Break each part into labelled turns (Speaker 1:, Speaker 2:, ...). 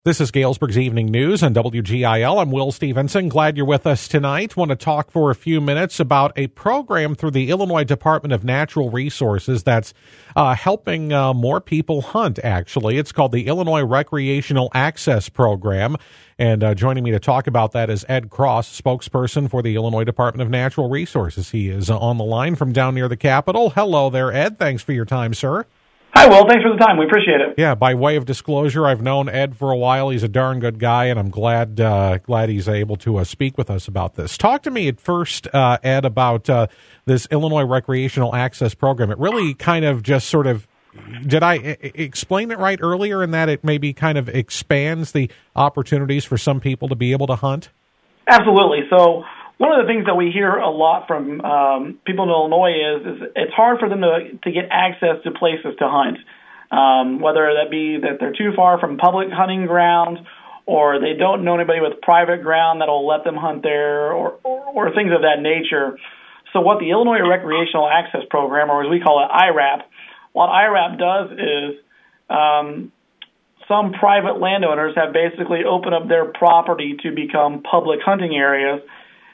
Speaker 1: This is Galesburg's Evening News on WGIL. I'm Will Stevenson. Glad you're with us tonight. Want to talk for a few minutes about a program through the Illinois Department of Natural Resources that's helping more people hunt, actually. It's called the Illinois Recreational Access Program. And joining me to talk about that is Ed Cross, spokesperson for the Illinois Department of Natural Resources. He is on the line from down near the Capitol. Hello there, Ed. Thanks for your time, sir.
Speaker 2: Hi, Will. Thanks for the time. We appreciate it.
Speaker 1: Yeah, by way of disclosure, I've known Ed for a while. He's a darn good guy, and I'm glad he's able to speak with us about this. Talk to me at first, Ed, about this Illinois Recreational Access Program. It really kind of just sort of, did I explain it right earlier in that it maybe kind of expands the opportunities for some people to be able to hunt?
Speaker 2: Absolutely. So one of the things that we hear a lot from people in Illinois is it's hard for them to get access to places to hunt, whether that be that they're too far from public hunting grounds or they don't know anybody with private ground that will let them hunt there or things of that nature. So what the Illinois Recreational Access Program, or as we call it, IRAP, what IRAP does is some private landowners have basically opened up their property to become public hunting areas,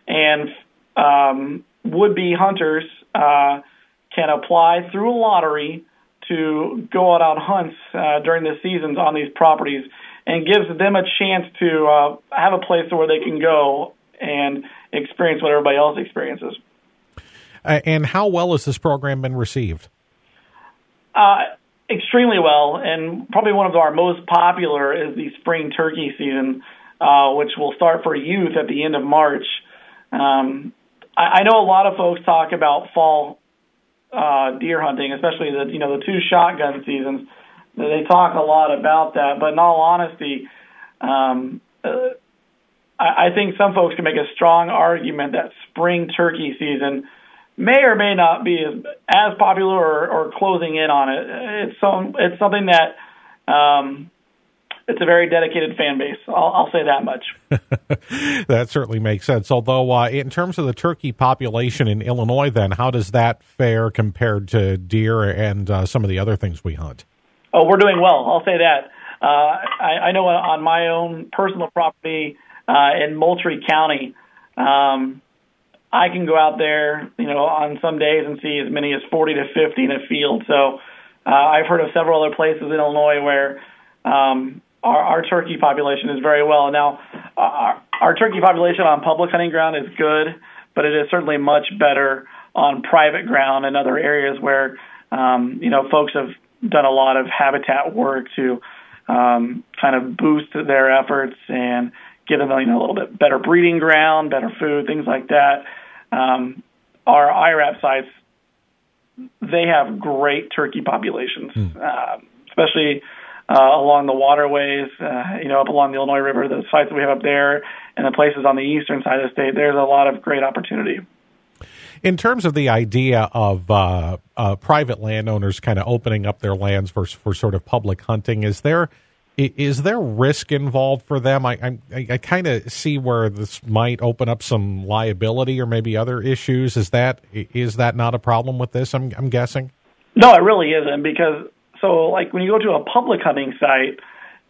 Speaker 2: and would-be hunters can apply through a lottery to go out on hunts during the seasons on these properties, and gives them a chance to have a place where they can go and experience what everybody else experiences.
Speaker 1: And how well has this program been received?
Speaker 2: Extremely well, and probably one of our most popular is the spring turkey season, which will start for youth at the end of March. I know a lot of folks talk about fall deer hunting, especially the two shotgun seasons. They talk a lot about that, but in all honesty, I think some folks can make a strong argument that spring turkey season may or may not be as popular or closing in on it. It's something that it's a very dedicated fan base. I'll say that much.
Speaker 1: That certainly makes sense. Although in terms of the turkey population in Illinois, then, how does that fare compared to deer and some of the other things we hunt?
Speaker 2: Oh, we're doing well. I'll say that. I know on my own personal property in Moultrie County, I can go out there, on some days and see as many as 40 to 50 in a field. So I've heard of several other places in Illinois where our turkey population is very well. Now, our turkey population on public hunting ground is good, but it is certainly much better on private ground and other areas where, folks have done a lot of habitat work to kind of boost their efforts and give them a little bit better breeding ground, better food, things like that. Our IRAP sites, they have great turkey populations, especially along the waterways, up along the Illinois River, the sites that we have up there, and the places on the eastern side of the state. There's a lot of great opportunity.
Speaker 1: In terms of the idea of private landowners kind of opening up their lands for sort of public hunting, is there risk involved for them? I kind of see where this might open up some liability or maybe other issues. Is that not a problem with this? I'm guessing.
Speaker 2: No, it really isn't, because when you go to a public hunting site,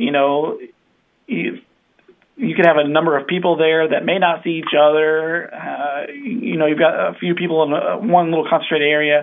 Speaker 2: you can have a number of people there that may not see each other. You've got a few people in one little concentrated area.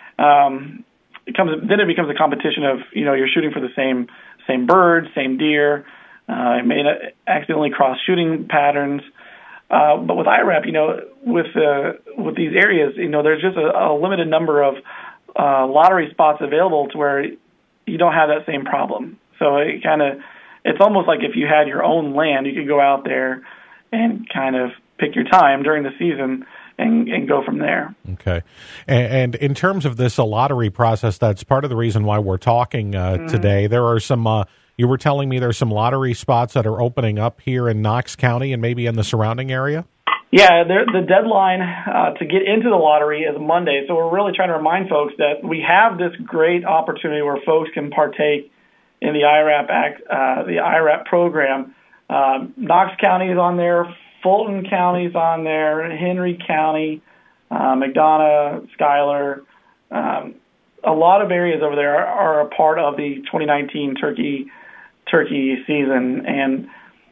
Speaker 2: It becomes a competition of, you're shooting for the same bird, same deer. It may accidentally cross shooting patterns. But with IRAP, with these areas, there's just a limited number of lottery spots available to where you don't have that same problem. So it's almost like if you had your own land, you could go out there and kind of pick your time during the season and go from there.
Speaker 1: Okay. And in terms of this lottery process, that's part of the reason why we're talking today. There are some, you were telling me there's some lottery spots that are opening up here in Knox County and maybe in the surrounding area?
Speaker 2: Yeah, the deadline to get into the lottery is Monday. So we're really trying to remind folks that we have this great opportunity where folks can partake in the IRAP program. Knox County is on there, Fulton County is on there, Henry County, McDonough, Schuyler. A lot of areas over there are a part of the 2019 turkey turkey season. And,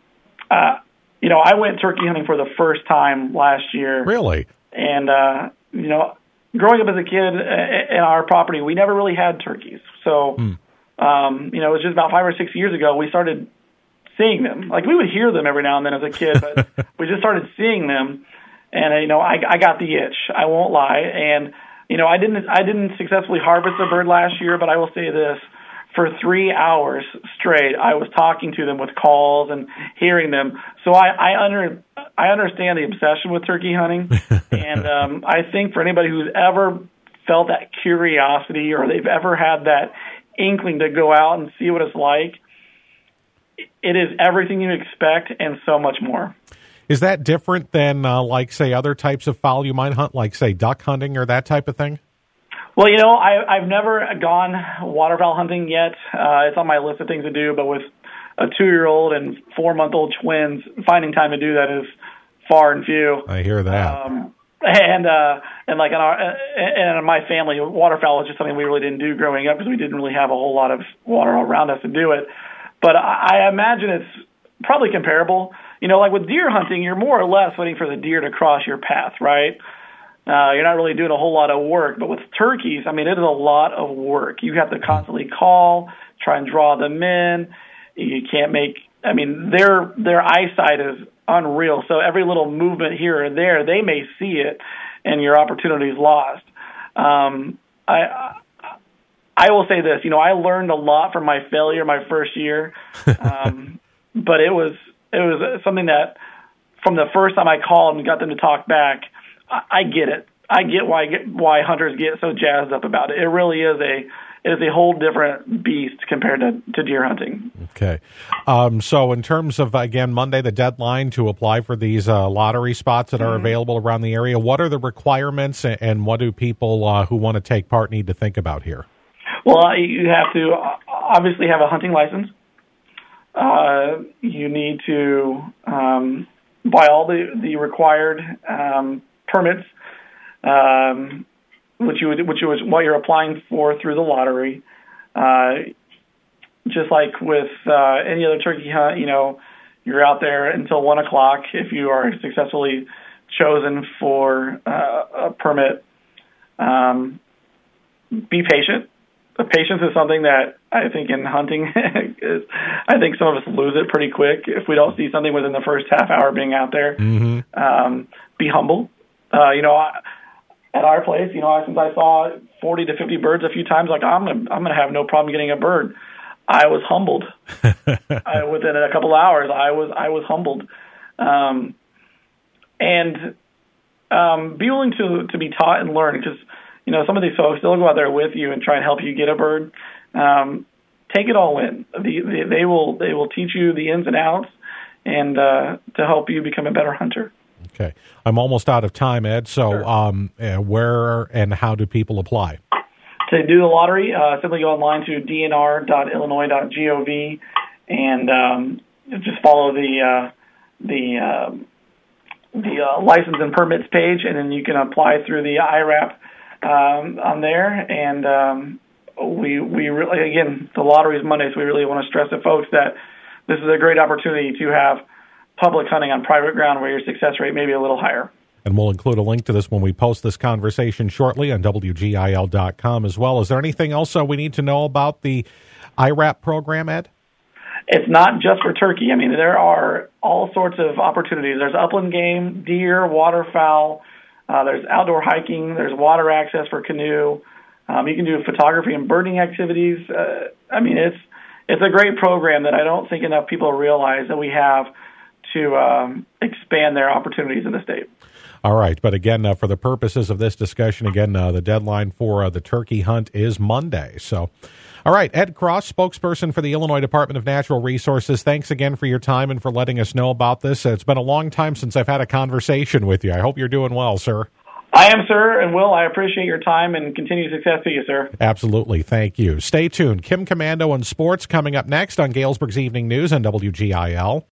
Speaker 2: I went turkey hunting for the first time last year.
Speaker 1: Really?
Speaker 2: And, growing up as a kid in our property, we never really had turkeys. So, it was just about 5 or 6 years ago we started seeing them. Like, we would hear them every now and then as a kid, but we just started seeing them. And, I got the itch. I won't lie. And, I didn't successfully harvest a bird last year, but I will say this. For 3 hours straight, I was talking to them with calls and hearing them. So I understand the obsession with turkey hunting. And I think for anybody who's ever felt that curiosity or they've ever had that inkling to go out and see what it's like, it is everything you expect and so much more.
Speaker 1: Is that different than, say, other types of fowl you might hunt, like, say, duck hunting or that type of thing?
Speaker 2: Well, I've never gone waterfowl hunting yet. It's on my list of things to do, but with a 2-year-old and 4-month-old twins, finding time to do that is far and few.
Speaker 1: I hear that.
Speaker 2: And like in my family, waterfowl is just something we really didn't do growing up because we didn't really have a whole lot of water around us to do it. But I imagine it's probably comparable. Like with deer hunting, you're more or less waiting for the deer to cross your path, right? You're not really doing a whole lot of work. But with turkeys, it is a lot of work. You have to constantly call, try and draw them in. You can't their eyesight is unreal. So every little movement here or there, they may see it, and your opportunity is lost. I will say this, I learned a lot from my failure my first year, but it was something that from the first time I called and got them to talk back, I get it. I get why hunters get so jazzed up about it. It really is a whole different beast compared to deer hunting.
Speaker 1: Okay. So in terms of, again, Monday, the deadline to apply for these lottery spots that are available around the area, what are the requirements and what do people who want to take part need to think about here?
Speaker 2: Well, you have to obviously have a hunting license. You need to buy all the required permits, which was what you're applying for through the lottery. Just like with any other turkey hunt, you're out there until 1:00 if you are successfully chosen for a permit. Be patient. Patience is something that I think in hunting, I think some of us lose it pretty quick if we don't see something within the first half hour being out there. Mm-hmm. Be humble. At our place, since I saw 40 to 50 birds a few times, like I'm gonna have no problem getting a bird. I was humbled. Within a couple hours, I was humbled. And be willing to be taught and learn, because some of these folks, they'll go out there with you and try and help you get a bird. Take it all in. They will teach you the ins and outs and to help you become a better hunter.
Speaker 1: Okay. I'm almost out of time, Ed. So sure. Where and how do people apply?
Speaker 2: To do the lottery, simply go online to dnr.illinois.gov and just follow the license and permits page, and then you can apply through the IRAP on there. And we really, again, the lottery is Monday, so we really want to stress to folks that this is a great opportunity to have public hunting on private ground where your success rate may be a little higher.
Speaker 1: And we'll include a link to this when we post this conversation shortly on WGIL.com as well. Is there anything else we need to know about the IRAP program, Ed?
Speaker 2: It's not just for turkey. There are all sorts of opportunities. There's upland game, deer, waterfowl. There's outdoor hiking. There's water access for canoe. You can do photography and birding activities. It's a great program that I don't think enough people realize that we have to expand their opportunities in the state.
Speaker 1: All right. But again, for the purposes of this discussion, the deadline for the turkey hunt is Monday. So, all right. Ed Cross, spokesperson for the Illinois Department of Natural Resources. Thanks again for your time and for letting us know about this. It's been a long time since I've had a conversation with you. I hope you're doing well, sir.
Speaker 2: I am, sir. And Will, I appreciate your time and continued success to you, sir.
Speaker 1: Absolutely. Thank you. Stay tuned. Kim Komando and Sports coming up next on Galesburg's Evening News on WGIL.